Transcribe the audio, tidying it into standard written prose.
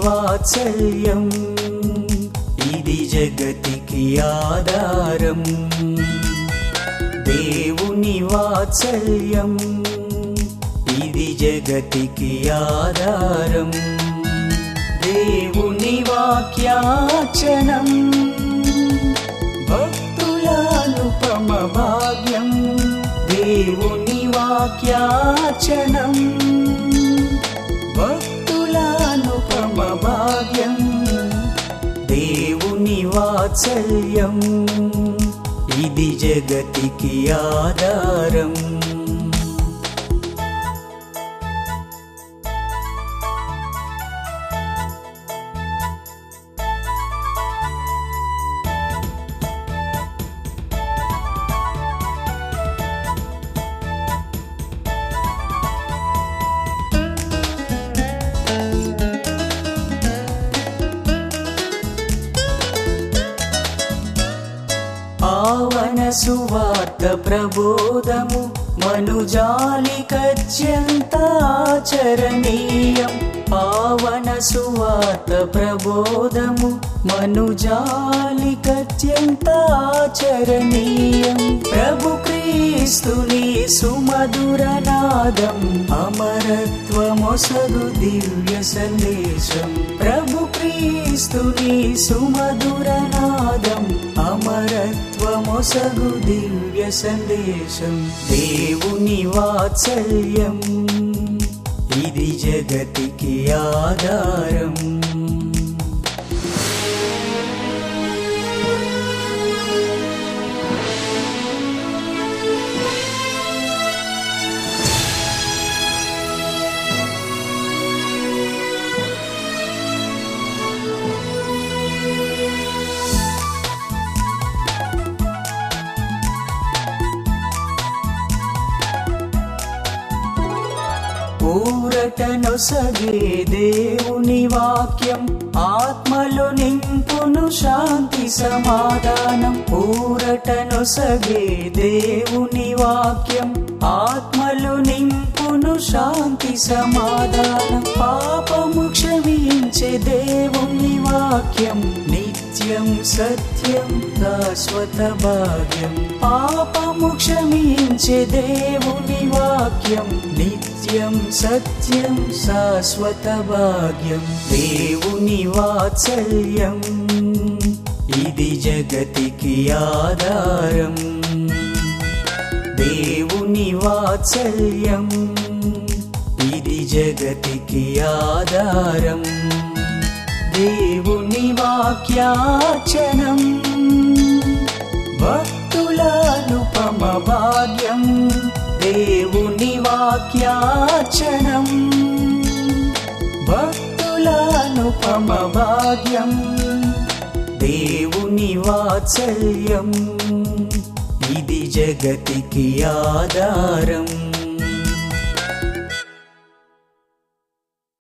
వాత్సల్యం ఇది జగతికి ఆధారం. దేవుని వాత్సల్యం ఇది జగతికి ఆధారం. దేవుని వాక్యాచనం భక్తుల అనుపమ భాగ్యం. దేవుని వాక్యాచనం భక్తుల అనుపమ భాగ్యం. దేవుని వాత్సల్యం ఇది జగతికి ఆధారం. పావన సువార్త ప్రబోధము మనుజాలికత్యంత ఆచరణీయం. పావన సువార్త ప్రబోధము మనుజాలికత్యంత ఆచరణీయం. ప్రభు క్రీస్తుని సుమధురనాదం అమరత్వమొసగు దివ్య సందేశం. ప్రభు క్రీస్తుని సుమధురనాదం అమరత్వమొసగు దివ్య సందేశం. దేవుని వాత్సల్యం ఇది జగతికి ఆధారం. ఊరటనొసగే దేవుని వాక్యం ఆత్మలో నింపును శాంతి సమాధానం. ఊరటనొసగే దేవుని వాక్యం ఆత్మలో నింపును శాంతి సమాధానం. పాపము క్షమించే దేవుని వాక్యం నిత్యం సత్యం శాశ్వత భాగ్యం. పాపము క్షమించే దేవుని వాక్యం నిత్యం సత్యం శాశ్వత భాగ్యం. దేవుని వాత్సల్యం ఇది జగతికి ఆధారం. దేవుని వాత్సల్యం ఇది జగతికి ఆధారం. దేవుని వాక్యాచనం భక్తుల అనుపమ భాగ్యం. దేవుని వాక్యాచనం భక్తుల అనుపమ భాగ్యం. దేవుని వాత్సల్యం ఇది జగతికి ఆధారం.